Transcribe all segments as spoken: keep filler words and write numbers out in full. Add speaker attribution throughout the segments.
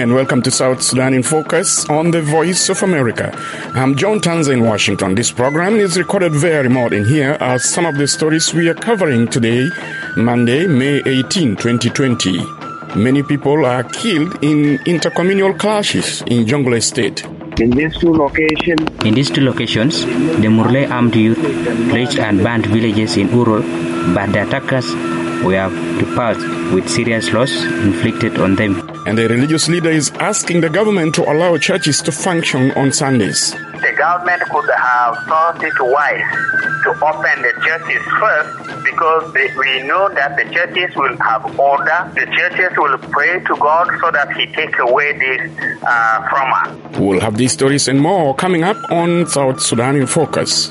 Speaker 1: and welcome to South Sudan in Focus on the Voice of America. I'm John Tanza in Washington. This program is recorded via remote, and here are some of the stories we are covering today, Monday, May eighteenth, twenty twenty. Many people are killed in intercommunal clashes in Jonglei State.
Speaker 2: In these two locations,
Speaker 3: in these two locations, the Murle armed youth pillaged and burned villages in Urol, but the attackers were repulsed with serious loss inflicted on them.
Speaker 1: And the religious leader is asking the government to allow churches to function on Sundays.
Speaker 4: The government could have thought it wise to open the churches first, because they, we know that the churches will have order. The churches will pray to God so that He takes away this uh, from us.
Speaker 1: We'll have these stories and more coming up on South Sudan in Focus.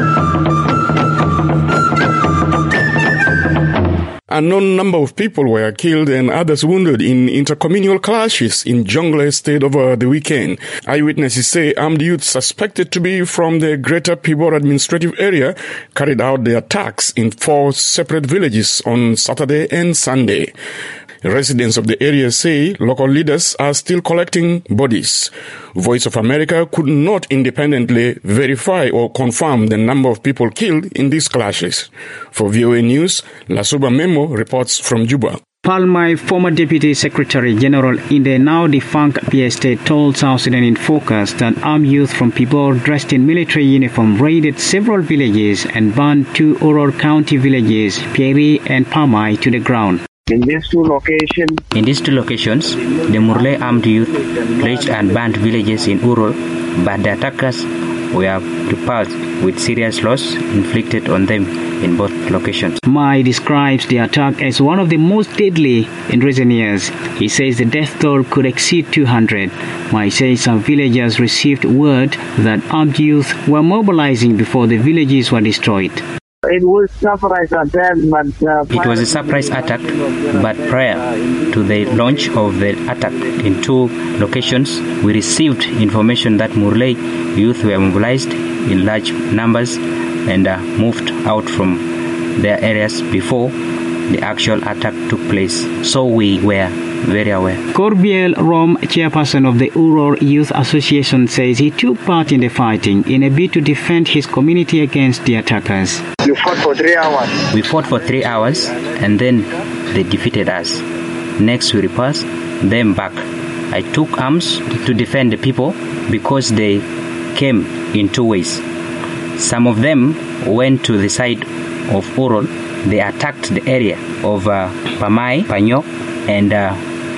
Speaker 1: A known number of people were killed and others wounded in intercommunal clashes in Jonglei State over the weekend. Eyewitnesses say armed youth suspected to be from the Greater Pibor administrative area carried out the attacks in four separate villages on Saturday and Sunday. Residents of the area say local leaders are still collecting bodies. Voice of America could not independently verify or confirm the number of people killed in these clashes. For V O A News, Lasuba Memo reports from Juba.
Speaker 5: Palmai, former Deputy Secretary General in the now-defunct P S State, told South Sudan in Focus that armed youth from Pibor dressed in military uniform raided several villages and burned two Urol County villages, Pieri and Palmai, to the ground.
Speaker 2: In these two locations,
Speaker 3: in these two locations, the Murle armed youth pillaged and burned villages in Urol, but the attackers were repulsed with serious loss inflicted on them in both locations.
Speaker 5: Mai describes the attack as one of the most deadly in recent years. He says the death toll could exceed two hundred. Mai says some villagers received word that armed youth were mobilizing before the villages were destroyed.
Speaker 2: It was surprise attack, but uh,
Speaker 3: it was a surprise attack, but prior to the launch of the attack in two locations, we received information that Murle youth were mobilized in large numbers and uh, moved out from their areas before the actual attack took place. So we were very aware.
Speaker 5: Corbiel Rom, chairperson of the Urol Youth Association, says he took part in the fighting in a bid to defend his community against the attackers.
Speaker 2: You fought for three hours.
Speaker 3: We fought for three hours and then they defeated us. Next we repulsed them back. I took arms to defend the people because they came in two ways. Some of them went to the side of Urol. They attacked the area of uh, Pamai, Panyo, and uh,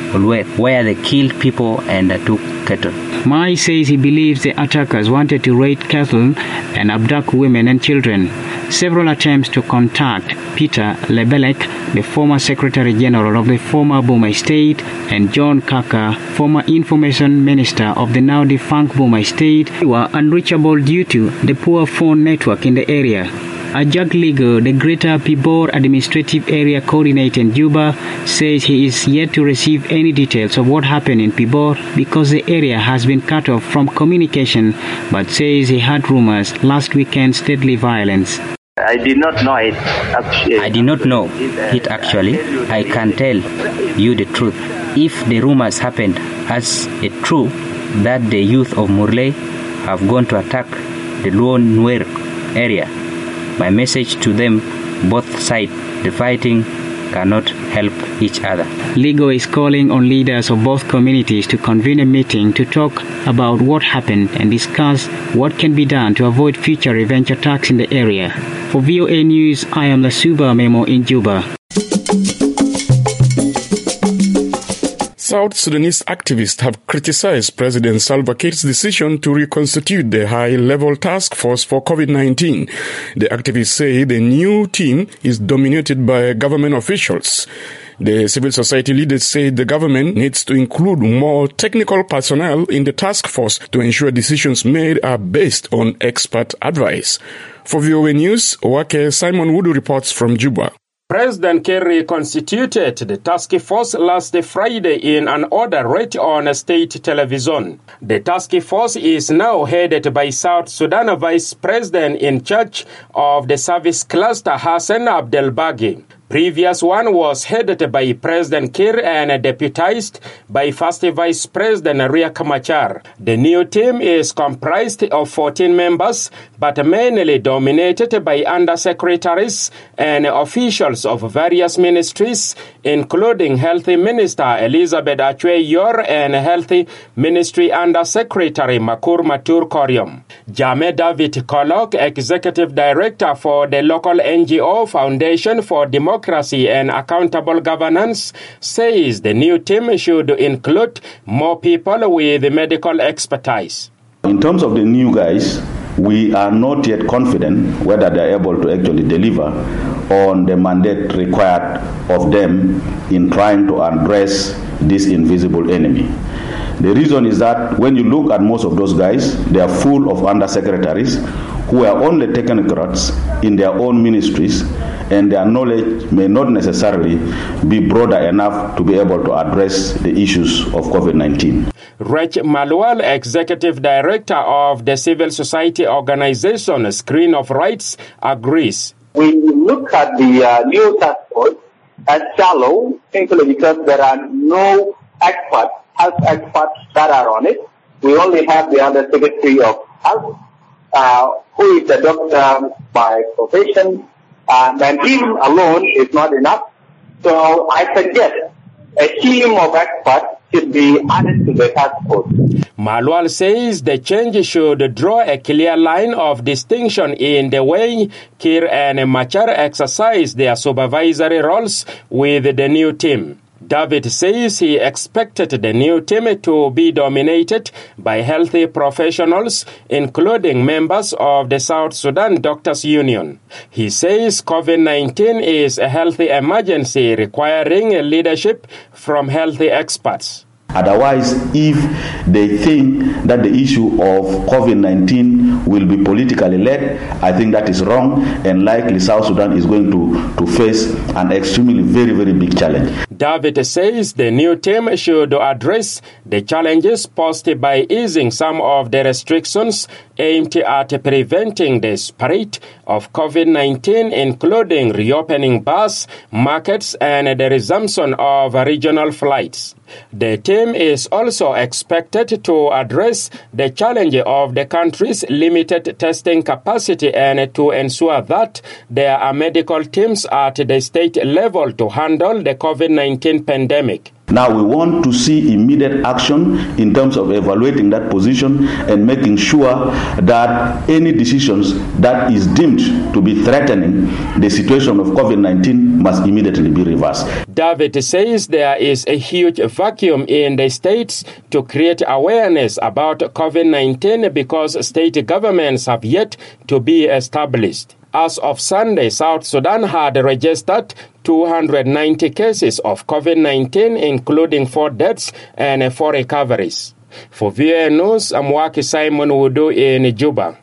Speaker 3: where they killed people and uh, took cattle.
Speaker 5: Mai says he believes the attackers wanted to raid cattle and abduct women and children. Several attempts to contact Peter Lebelek, the former Secretary General of the former Bumai State, and John Kaka, former Information Minister of the now defunct Bumai State, were unreachable due to the poor phone network in the area. Ajak Ligo, the Greater Pibor Administrative Area Coordinator in Juba, says he is yet to receive any details of what happened in Pibor because the area has been cut off from communication, but says he heard rumors last weekend's deadly violence.
Speaker 2: I did not know it actually.
Speaker 3: I did not know it actually. I can tell you the truth. If the rumors happened as it true that the youth of Murle have gone to attack the Luo Nuer area, my message to them, both sides, the fighting cannot help each other.
Speaker 5: Ligo is calling on leaders of both communities to convene a meeting to talk about what happened and discuss what can be done to avoid future revenge attacks in the area. For V O A News, I am Lasuba Memo in Juba.
Speaker 1: South Sudanese activists have criticized President Salva Kiir's decision to reconstitute the high-level task force for COVID nineteen. The activists say the new team is dominated by government officials. The civil society leaders say the government needs to include more technical personnel in the task force to ensure decisions made are based on expert advice. For V O A News, Wake Simon Wudu reports from Juba.
Speaker 6: President Kerry constituted the task force last Friday in an order read on state television. The task force is now headed by South Sudan Vice President in charge of the service cluster Hassan Abdelbagi. Previous one was headed by President Kiir and deputized by First Vice President Riek Machar. The new team is comprised of fourteen members, but mainly dominated by undersecretaries and officials of various ministries, including Health Minister Elizabeth Achwe-Yor and Health Ministry Undersecretary Makur Matur Koryom. Jame David Kolok, Executive Director for the local N G O Foundation for Democracy and Accountable Governance, says the new team should include more people with medical expertise.
Speaker 7: In terms of the new guys, we are not yet confident whether they are able to actually deliver on the mandate required of them in trying to address this invisible enemy. The reason is that when you look at most of those guys, they are full of undersecretaries who are only technocrats in their own ministries, and their knowledge may not necessarily be broader enough to be able to address the issues of COVID nineteen.
Speaker 6: Reg Malwal, Executive Director of the civil society organization Screen of Rights, agrees.
Speaker 8: We look at the uh, new task force as shallow, simply because there are no experts, health experts that are on it. We only have the Undersecretary of Health, uh, who is a doctor by profession, uh, and him alone is not enough. So I suggest a team of experts should be added to the task force.
Speaker 6: Malwal says the change should draw a clear line of distinction in the way Kiir and Machar exercise their supervisory roles with the new team. David says he expected the new team to be dominated by healthy professionals, including members of the South Sudan Doctors Union. He says COVID nineteen is a healthy emergency requiring leadership from healthy experts.
Speaker 7: Otherwise, if they think that the issue of COVID nineteen will be politically led, I think that is wrong, and likely South Sudan is going to, to face an extremely very, very big challenge.
Speaker 6: David says the new team should address the challenges posed by easing some of the restrictions aimed at preventing the spread of COVID nineteen, including reopening bars, markets, and the resumption of regional flights. The team is also expected to address the challenge of the country's limited testing capacity and to ensure that there are medical teams at the state level to handle the COVID nineteen pandemic.
Speaker 7: Now we want to see immediate action in terms of evaluating that position and making sure that any decisions that is deemed to be threatening the situation of COVID nineteen must immediately be reversed.
Speaker 6: David says there is a huge vacuum in the states to create awareness about COVID nineteen because state governments have yet to be established. As of Sunday, South Sudan had registered two hundred ninety cases of COVID nineteen, including four deaths and four recoveries. For V O A News, I'm Waki Simon Wudu in Juba.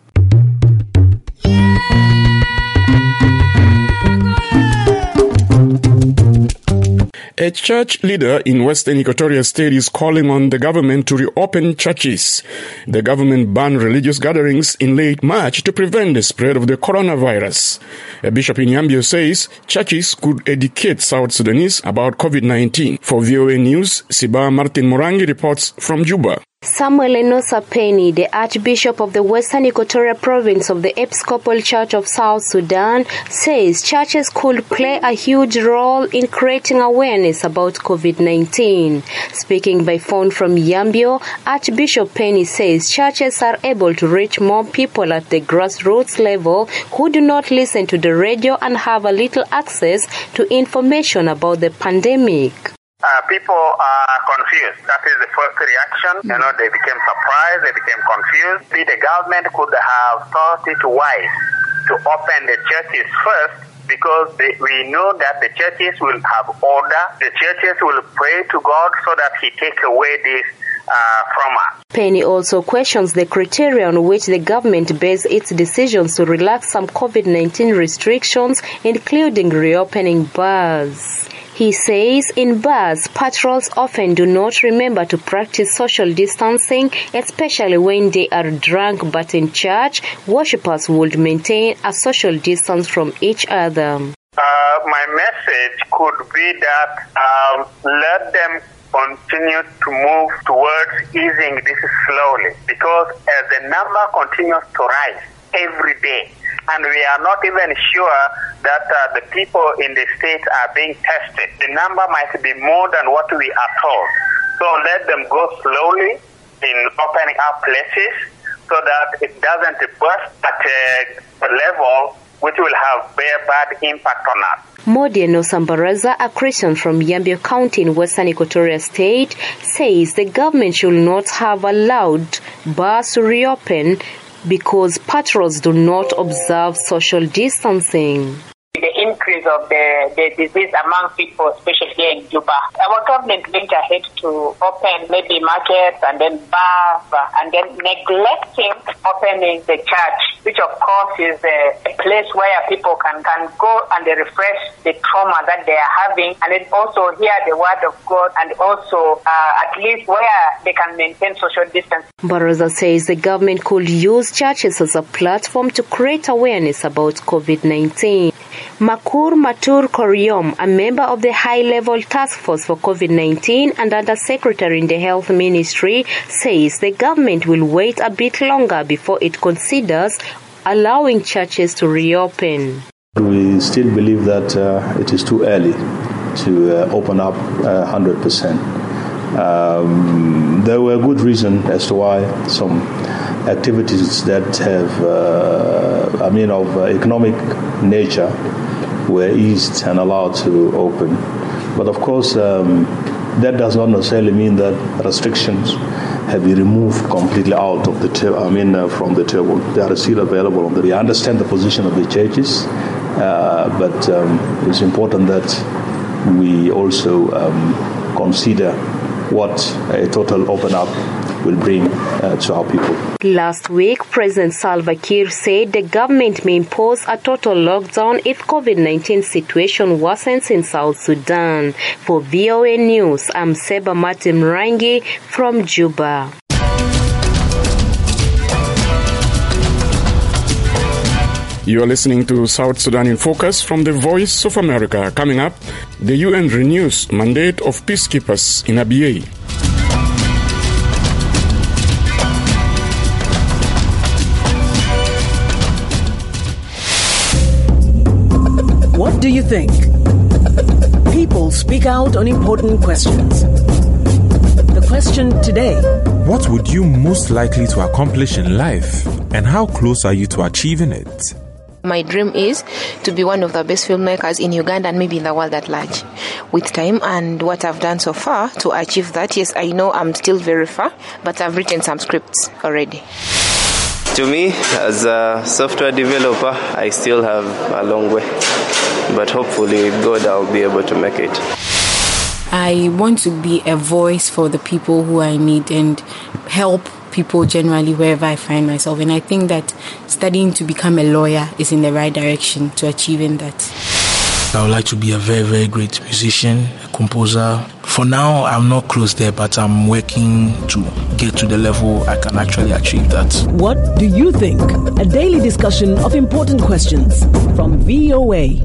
Speaker 1: A church leader in Western Equatoria State is calling on the government to reopen churches. The government banned religious gatherings in late March to prevent the spread of the coronavirus. A bishop in Yambio says churches could educate South Sudanese about COVID nineteen. For V O A News, Siba Martin Morangi reports from Juba.
Speaker 9: Samuel Enosa Penny, the Archbishop of the Western Equatoria Province of the Episcopal Church of South Sudan, says churches could play a huge role in creating awareness about COVID nineteen. Speaking by phone from Yambio, Archbishop Penny says churches are able to reach more people at the grassroots level who do not listen to the radio and have a little access to information about the pandemic.
Speaker 4: Uh, people are confused. That is the first reaction. You know, they became surprised, they became confused. See, the government could have thought it wise to open the churches first because they, we know that the churches will have order. The churches will pray to God so that He takes away this uh, from us.
Speaker 9: Penny also questions the criteria on which the government based its decisions to relax some COVID nineteen restrictions, including reopening bars. He says in bars, patrons often do not remember to practice social distancing, especially when they are drunk, but in church, worshippers would maintain a social distance from each other.
Speaker 4: Uh, my message could be that um, let them continue to move towards easing this slowly, because as the number continues to rise every day, and we are not even sure that uh, the people in the state are being tested, the number might be more than what we are told. So let them go slowly in opening up places so that it doesn't burst at a level which will have very bad impact on us.
Speaker 9: Modiano Sambaraza, a Christian from Yambio County in Western Equatoria State, says the government should not have allowed bars to reopen because patrols do not observe social distancing.
Speaker 10: The increase of the, the disease among people, especially here in Juba. Our government went ahead to open maybe markets and then bars and then neglecting opening the church, which of course is a, a place where people can, can go and they refresh the trauma that they are having, and then also hear the word of God, and also uh, at least where they can maintain social distance.
Speaker 9: Baraza says the government could use churches as a platform to create awareness about COVID nineteen. Makur Matur Koryom, a member of the high-level task force for COVID nineteen and Undersecretary in the Health Ministry, says the government will wait a bit longer before it considers allowing churches to reopen.
Speaker 11: We still believe that uh, it is too early to uh, open up uh, one hundred percent. Um, there were good reasons as to why some activities that have, uh, I mean, of uh, economic nature were eased and allowed to open. But of course, um, that does not necessarily mean that restrictions have been removed completely out of the ta- I mean, uh, from the table. They are still available. On the, we understand the position of the churches, uh, but um, it's important that we also um, consider what a total open up will bring uh, to our people.
Speaker 9: Last week, President Salva Kiir said the government may impose a total lockdown if COVID nineteen situation worsens in South Sudan. For V O A News, I'm Seba Martin Rangi from Juba.
Speaker 1: You are listening to South Sudan in Focus from the Voice of America. Coming up, the U N renews mandate of peacekeepers in Abyei.
Speaker 12: What do you think? People speak out on important questions. The question today:
Speaker 13: what would you most likely to accomplish in life, and how close are you to achieving it?
Speaker 14: My dream is to be one of the best filmmakers in Uganda and maybe in the world at large. With time and what I've done so far to achieve that, yes, I know I'm still very far, but I've written some scripts already.
Speaker 15: To me, as a software developer, I still have a long way, but hopefully with God I'll be able to make it.
Speaker 16: I want to be a voice for the people who I need and help people generally wherever I find myself. And I think that studying to become a lawyer is in the right direction to achieving that.
Speaker 17: I would like to be a very, very great musician, a composer. For now, I'm not close there, but I'm working to get to the level I can actually achieve that.
Speaker 12: What do you think? A daily discussion of important questions from V O A.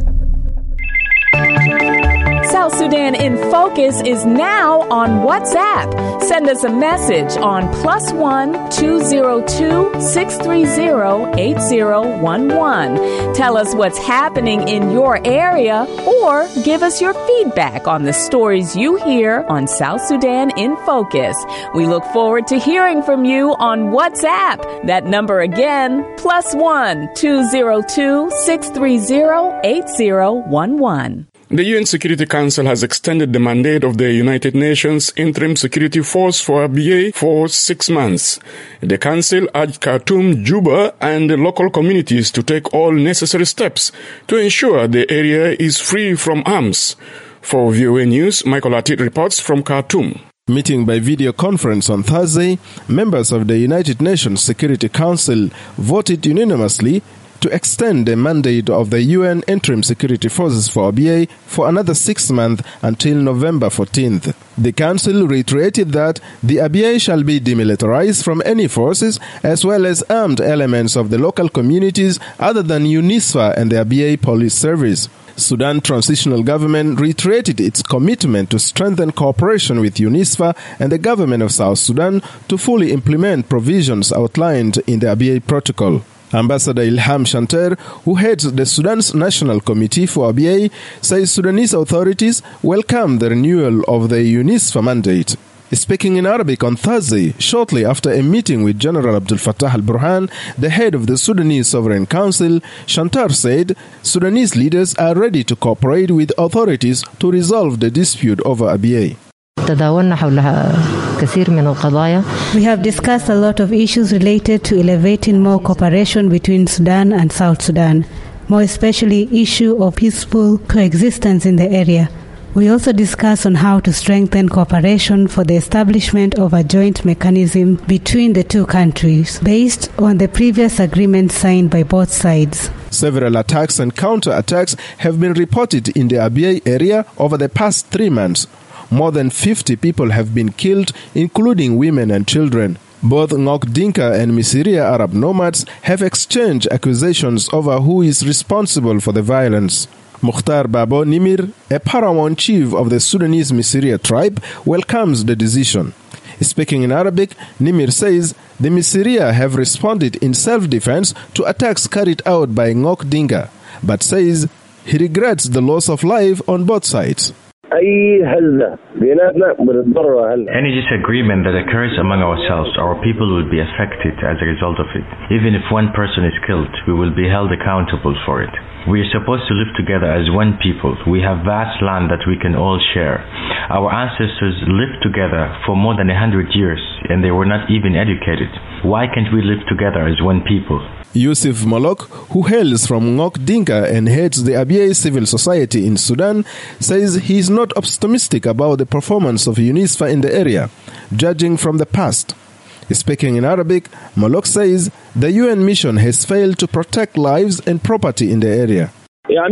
Speaker 18: South Sudan in Focus is now on WhatsApp. Send us a message on plus one two zero two six three zero eight zero one one. Tell us what's happening in your area or give us your feedback on the stories you hear on South Sudan in Focus. We look forward to hearing from you on WhatsApp. That number again, plus one two zero two six three zero eight zero one one.
Speaker 1: The U N Security Council has extended the mandate of the United Nations Interim Security Force for Abyei for six months. The Council urged Khartoum, Juba, and the local communities to take all necessary steps to ensure the area is free from arms. For V O A News, Michael Atit reports from Khartoum.
Speaker 19: Meeting by video conference on Thursday, members of the United Nations Security Council voted unanimously to extend the mandate of the U N Interim Security Forces for Abyei for another six months until November fourteenth. The Council reiterated that the Abyei shall be demilitarized from any forces as well as armed elements of the local communities other than UNISWA and the Abyei Police Service. Sudan Transitional Government reiterated its commitment to strengthen cooperation with UNISFA and the government of South Sudan to fully implement provisions outlined in the Abyei Protocol. Ambassador Ilham Shanter, who heads the Sudan's National Committee for Abyei, says Sudanese authorities welcome the renewal of the UNISFA mandate. Speaking in Arabic on Thursday, shortly after a meeting with General Abdel Fattah al-Burhan, the head of the Sudanese Sovereign Council, Shantar said Sudanese leaders are ready to cooperate with authorities to resolve the dispute over Abyei.
Speaker 20: We have discussed a lot of issues related to elevating more cooperation between Sudan and South Sudan, more especially issue of peaceful coexistence in the area. We also discussed on how to strengthen cooperation for the establishment of a joint mechanism between the two countries based on the previous agreement signed by both sides.
Speaker 19: Several attacks and counter-attacks have been reported in the Abyei area over the past three months. More than fifty people have been killed, including women and children. Both Ngok Dinka and Misiria Arab nomads have exchanged accusations over who is responsible for the violence. Mukhtar Babo Nimir, a paramount chief of the Sudanese Misiria tribe, welcomes the decision. Speaking in Arabic, Nimir says the Misiria have responded in self-defense to attacks carried out by Ngok Dinka, but says he regrets the loss of life on both sides.
Speaker 21: Any disagreement that occurs among ourselves, our people will be affected as a result of it. Even if one person is killed, we will be held accountable for it. We are supposed to live together as one people. We have vast land that we can all share. Our ancestors lived together for more than a hundred years, and they were not even educated. Why can't we live together as one people?
Speaker 19: Yusuf Molok, who hails from Ngok Dinka and heads the Abyei Civil Society in Sudan, says he is not optimistic about the performance of UNISFA in the area, judging from the past. Speaking in Arabic, Molok says the U N mission has failed to protect lives and property in the area.
Speaker 21: Our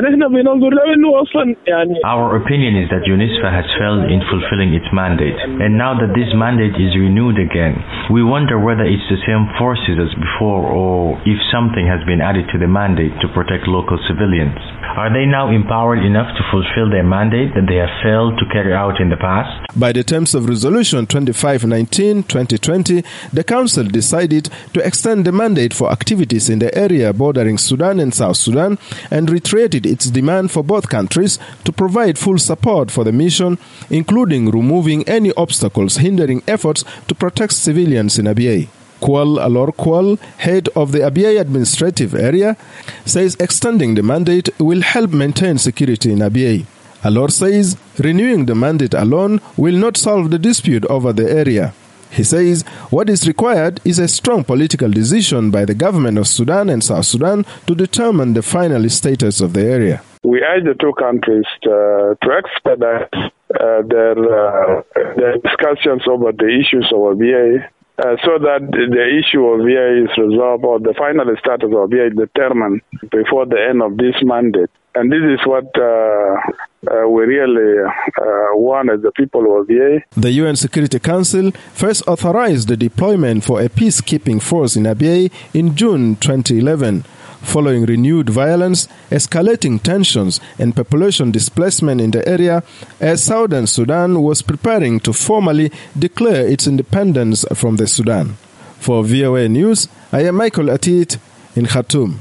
Speaker 21: opinion is that UNISFA has failed in fulfilling its mandate, and now that this mandate is renewed again, we wonder whether it's the same forces as before or if something has been added to the mandate to protect local civilians. Are they now empowered enough to fulfill their mandate that they have failed to carry out in the past?
Speaker 19: By the terms of Resolution twenty-five nineteen twenty twenty, the Council decided to extend the mandate for activities in the area bordering Sudan and South Sudan and reiterated its demand for both countries to provide full support for the mission, including removing any obstacles hindering efforts to protect civilians in Abyei. Kwal Alor Kwal, head of the Abyei administrative area, says extending the mandate will help maintain security in Abyei. Alor says renewing the mandate alone will not solve the dispute over the area. He says what is required is a strong political decision by the government of Sudan and South Sudan to determine the final status of the area.
Speaker 22: We urge the two countries to, to expedite uh, their, uh, their discussions over the issues of Abyei uh, so that the issue of Abyei is resolved or the final status of Abyei is determined before the end of this mandate. And this is what uh, uh, we really uh, want as the people of Abyei.
Speaker 19: The U N Security Council first authorized the deployment for a peacekeeping force in Abyei in June twenty eleven, following renewed violence, escalating tensions, and population displacement in the area, as Southern Sudan was preparing to formally declare its independence from the Sudan. For V O A News, I am Michael Atit in Khartoum.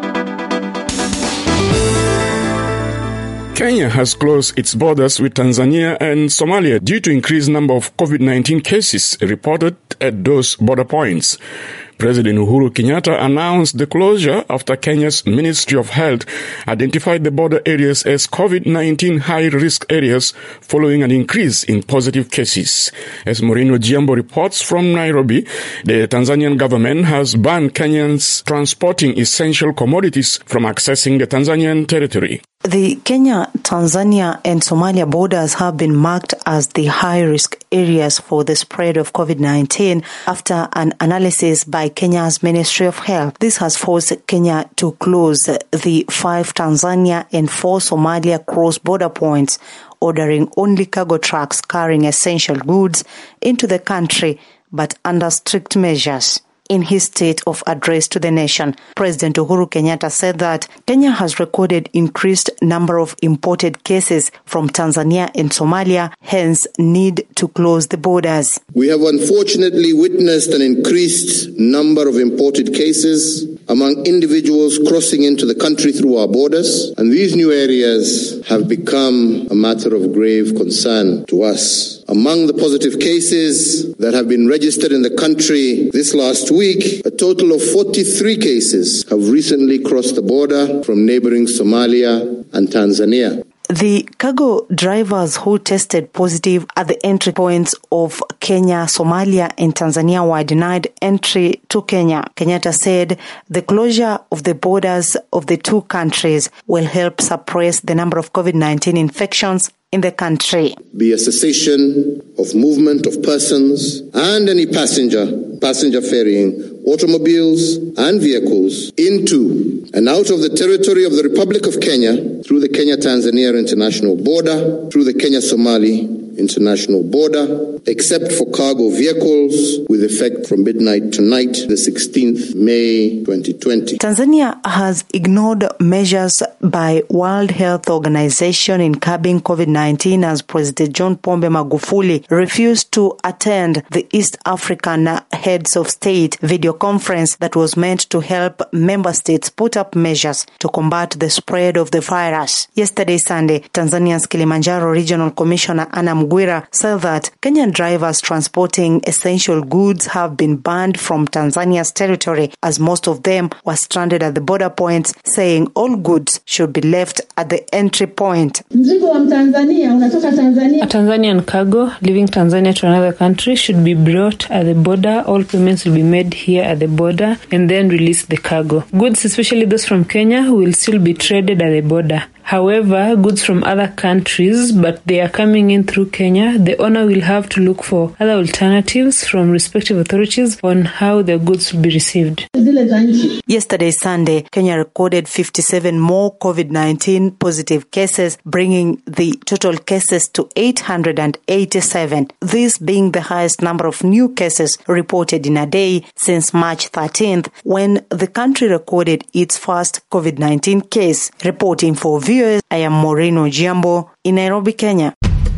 Speaker 1: Kenya has closed its borders with Tanzania and Somalia due to increased number of COVID nineteen cases reported at those border points. President Uhuru Kenyatta announced the closure after Kenya's Ministry of Health identified the border areas as COVID nineteen high-risk areas following an increase in positive cases. As Morino Giambo reports from Nairobi, the Tanzanian government has banned Kenyans transporting essential commodities from accessing the Tanzanian territory.
Speaker 23: The Kenya, Tanzania and Somalia borders have been marked as the high-risk areas for the spread of COVID nineteen after an analysis by Kenya's Ministry of Health. This has forced Kenya to close the five Tanzania and four Somalia cross-border points, ordering only cargo trucks carrying essential goods into the country, but under strict measures. in his state of address to the nation. President Uhuru Kenyatta said that Kenya has recorded increased number of imported cases from Tanzania and Somalia, hence need to close the borders.
Speaker 2: We have unfortunately witnessed an increased number of imported cases among individuals crossing into the country through our borders, and these new areas have become a matter of grave concern to us. Among the positive cases that have been registered in the country this last week, a total of forty-three cases have recently crossed the border from neighboring Somalia and Tanzania.
Speaker 23: The cargo drivers who tested positive at the entry points of Kenya, Somalia, and Tanzania were denied entry to Kenya. Kenyatta said the closure of the borders of the two countries will help suppress the number of COVID nineteen infections in the country.
Speaker 2: Be a cessation of movement of persons and any passenger, passenger ferrying automobiles and vehicles into and out of the territory of the Republic of Kenya through the Kenya-Tanzania international border, through the Kenya-Somali international border, except for cargo vehicles with effect from midnight tonight, the sixteenth of May twenty twenty.
Speaker 23: Tanzania has ignored measures by World Health Organization in curbing COVID nineteen as President John Pombe Magufuli refused to attend the East African Heads of State video conference that was meant to help member states put up measures to combat the spread of the virus. Yesterday, Sunday, Tanzania's Kilimanjaro Regional Commissioner Anna Mugwira said that Kenyan drivers transporting essential goods have been banned from Tanzania's territory as most of them were stranded at the border points, saying all goods should be left at the entry point.
Speaker 3: A Tanzanian cargo leaving Tanzania to another country should be brought at the border. All payments will be made here at the border and then release the cargo. Goods, especially those from Kenya, will still be traded at the border. However, goods from other countries, but they are coming in through Kenya, the owner will have to look for other alternatives from respective authorities on how the goods will be received.
Speaker 23: Yesterday, Sunday, Kenya recorded fifty-seven more COVID nineteen positive cases, bringing the total cases to eight hundred eighty-seven, this being the highest number of new cases reported in a day since March thirteenth, when the country recorded its first COVID nineteen case. Reporting for V O A, I am Maureen Ojiambo in Nairobi, Kenya.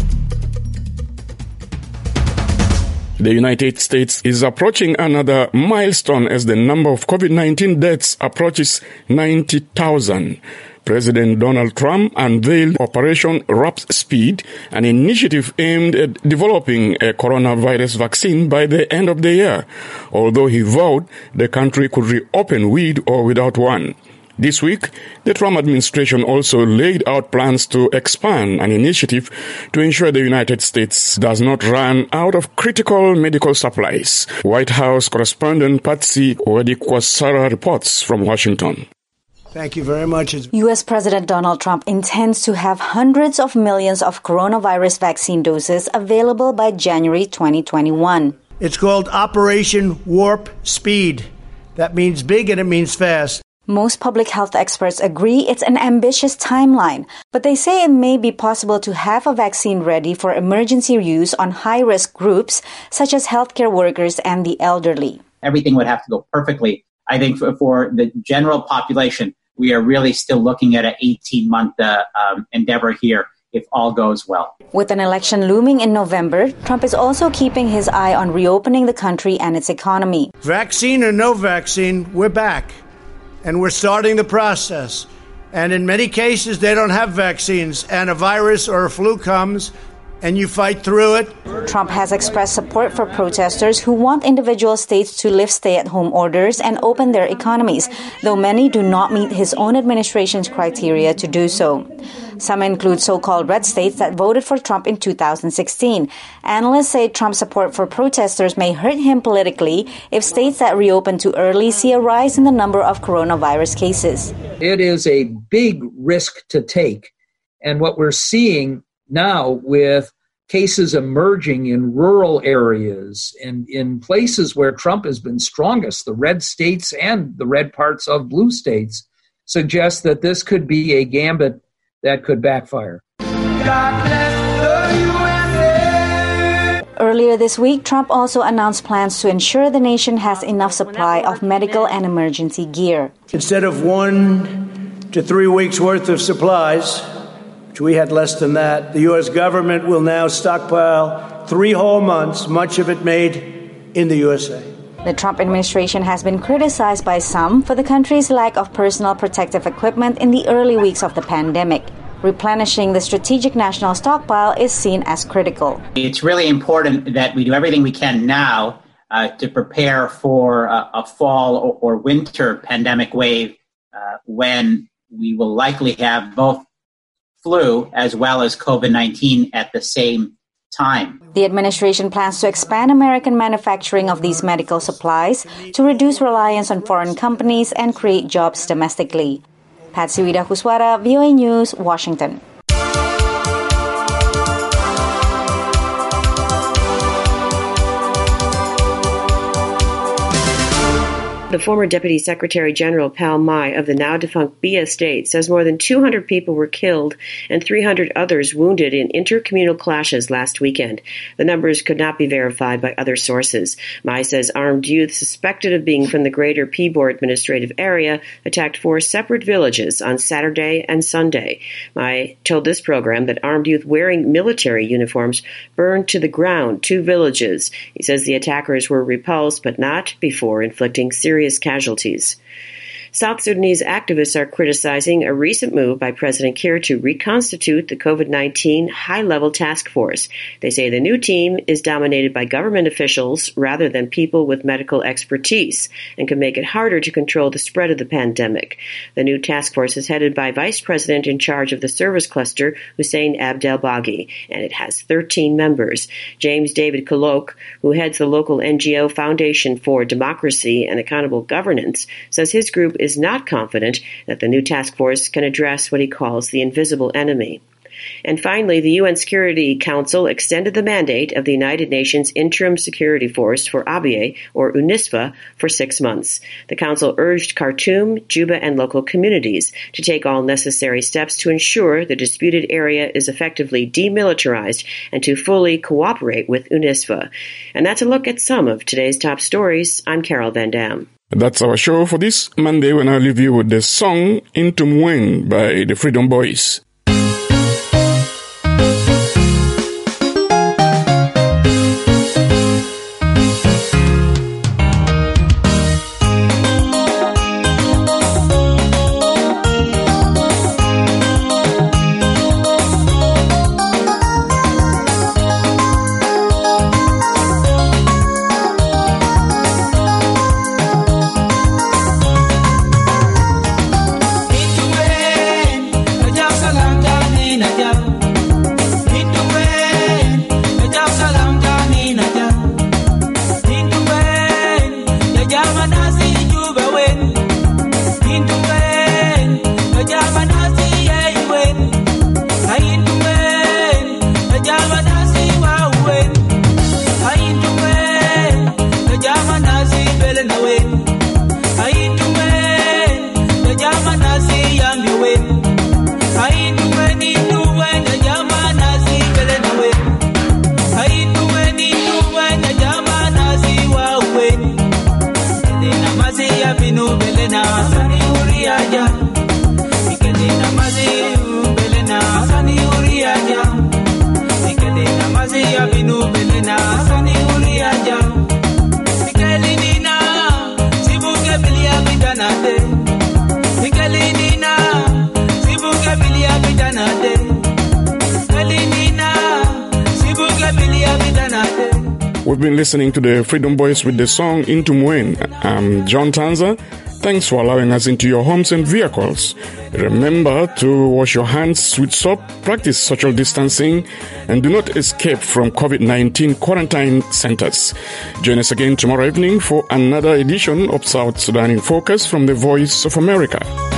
Speaker 1: The United States is approaching another milestone as the number of COVID nineteen deaths approaches ninety thousand. President Donald Trump unveiled Operation Warp Speed, an initiative aimed at developing a coronavirus vaccine by the end of the year, although he vowed the country could reopen with or without one. This week, the Trump administration also laid out plans to expand an initiative to ensure the United States does not run out of critical medical supplies. White House correspondent Patsy Owedikwasara reports from Washington.
Speaker 5: Thank you very much.
Speaker 24: U S President Donald Trump intends to have hundreds of millions of coronavirus vaccine doses available by January twenty twenty-one.
Speaker 5: It's called Operation Warp Speed. That means big and it means fast.
Speaker 24: Most public health experts agree it's an ambitious timeline, but they say it may be possible to have a vaccine ready for emergency use on high-risk groups, such as healthcare workers and the elderly.
Speaker 25: Everything would have to go perfectly. I think for, for the general population, we are really still looking at an eighteen-month uh, um, endeavor here if all goes well.
Speaker 24: With an election looming in November, Trump is also keeping his eye on reopening the country and its economy.
Speaker 5: Vaccine or no vaccine, we're back. And we're starting the process. And in many cases, they don't have vaccines. And a virus or a flu comes, and you fight through it.
Speaker 24: Trump has expressed support for protesters who want individual states to lift stay-at-home orders and open their economies, though many do not meet his own administration's criteria to do so. Some include so-called red states that voted for Trump in two thousand sixteen. Analysts say Trump's support for protesters may hurt him politically if states that reopen too early see a rise in the number of coronavirus cases.
Speaker 26: It is a big risk to take. And what we're seeing now with cases emerging in rural areas and in places where Trump has been strongest, the red states and the red parts of blue states, suggests that this could be a gambit that could backfire.
Speaker 24: Earlier this week, Trump also announced plans to ensure the nation has enough supply of medical and emergency gear.
Speaker 5: Instead of one to three weeks' worth of supplies, which we had less than that, the U S government will now stockpile three whole months, much of it made in the U S A.
Speaker 24: The Trump administration has been criticized by some for the country's lack of personal protective equipment in the early weeks of the pandemic. Replenishing the strategic national stockpile is seen as critical.
Speaker 25: It's really important that we do everything we can now uh, to prepare for a, a fall or, or winter pandemic wave uh, when we will likely have both flu as well as COVID nineteen at the same time.
Speaker 24: The administration plans to expand American manufacturing of these medical supplies to reduce reliance on foreign companies and create jobs domestically. Patsy Widakuswara, V O A News, Washington.
Speaker 4: The former Deputy Secretary General Pal Mai of the now-defunct Bia state says more than two hundred people were killed and three hundred others wounded in intercommunal clashes last weekend. The numbers could not be verified by other sources. Mai says armed youth suspected of being from the greater Pibor administrative area attacked four separate villages on Saturday and Sunday. Mai told this program that armed youth wearing military uniforms burned to the ground two villages. He says the attackers were repulsed but not before inflicting serious casualties. South Sudanese activists are criticizing a recent move by President Kiir to reconstitute the COVID nineteen high-level task force. They say the new team is dominated by government officials rather than people with medical expertise and can make it harder to control the spread of the pandemic. The new task force is headed by Vice President in charge of the service cluster, Hussein Abdelbaghi, and it has thirteen members. James David Kolok, who heads the local N G O Foundation for Democracy and Accountable Governance, says his group is not confident that the new task force can address what he calls the invisible enemy. And finally, the U N Security Council extended the mandate of the United Nations Interim Security Force for Abyei, or UNISFA, for six months. The Council urged Khartoum, Juba, and local communities to take all necessary steps to ensure the disputed area is effectively demilitarized and to fully cooperate with UNISFA. And that's a look at some of today's top stories. I'm Carol Van Dam.
Speaker 1: That's our show for this Monday, when I leave you with the song Into Mweng by the Freedom Boys. We've been listening to the Freedom Boys with the song Into Mweng. I'm John Tanza. Thanks for allowing us into your homes and vehicles. Remember to wash your hands with soap, practice social distancing, and do not escape from COVID nineteen quarantine centers. Join us again tomorrow evening for another edition of South Sudan in Focus from the Voice of America.